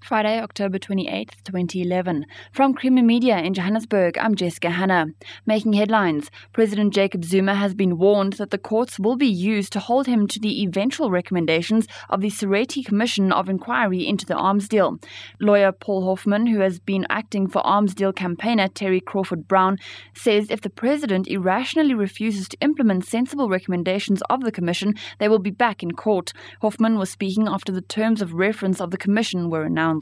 Friday, October 28th, 2011. From Creamer Media in Johannesburg, I'm Jessica Hanna. Making headlines, President Jacob Zuma has been warned that the courts will be used to hold him to the eventual recommendations of the Soweto Commission of Inquiry into the arms deal. Lawyer Paul Hoffman, who has been acting for arms deal campaigner Terry Crawford Brown, says if the president irrationally refuses to implement sensible recommendations of the commission, they will be back in court. Hoffman was speaking after the terms of reference of the commission were announced.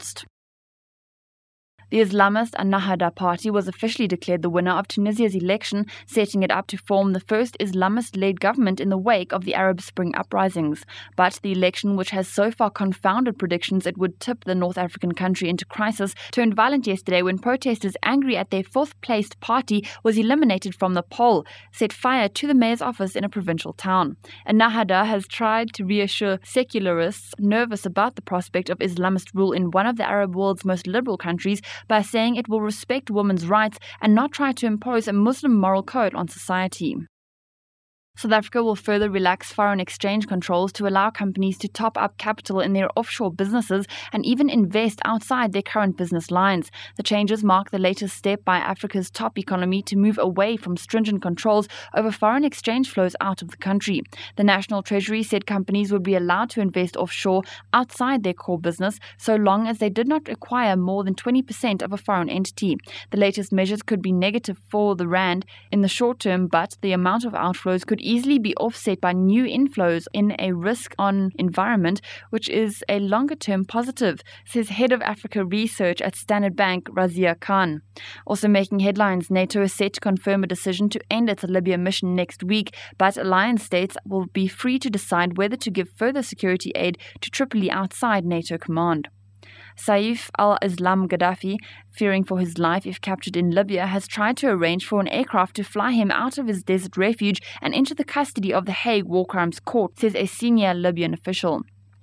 The Islamist Ennahda party was officially declared the winner of Tunisia's election, setting it up to form the first Islamist-led government in the wake of the Arab Spring uprisings. But the election, which has so far confounded predictions it would tip the North African country into crisis, turned violent yesterday when protesters angry at their fourth-placed party was eliminated from the poll, set fire to the mayor's office in a provincial town. Ennahda has tried to reassure secularists nervous about the prospect of Islamist rule in one of the Arab world's most liberal countries by saying it will respect women's rights and not try to impose a Muslim moral code on society. South Africa will further relax foreign exchange controls to allow companies to top up capital in their offshore businesses and even invest outside their current business lines. The changes mark the latest step by Africa's top economy to move away from stringent controls over foreign exchange flows out of the country. The National Treasury said companies would be allowed to invest offshore outside their core business so long as they did not acquire more than 20% of a foreign entity. The latest measures could be negative for the rand in the short term, but the amount of outflows could easily be offset by new inflows in a risk-on environment, which is a longer-term positive, says Head of Africa Research at Standard Bank, Razia Khan. Also making headlines, NATO is set to confirm a decision to end its Libya mission next week, but alliance states will be free to decide whether to give further security aid to Tripoli outside NATO command. Saif al-Islam Gaddafi, fearing for his life if captured in Libya, has tried to arrange for an aircraft to fly him out of his desert refuge and into the custody of the Hague War Crimes Court, says a senior Libyan official.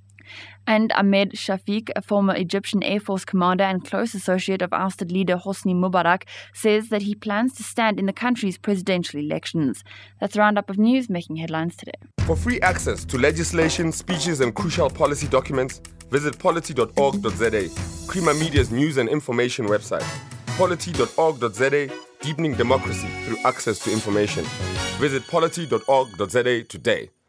And Ahmed Shafiq, a former Egyptian Air Force commander and close associate of ousted leader Hosni Mubarak, says that he plans to stand in the country's presidential elections. That's a roundup of news making headlines today. For free access to legislation, speeches and crucial policy documents, visit polity.org.za, Creamer Media's news and information website. Polity.org.za, deepening democracy through access to information. Visit polity.org.za today.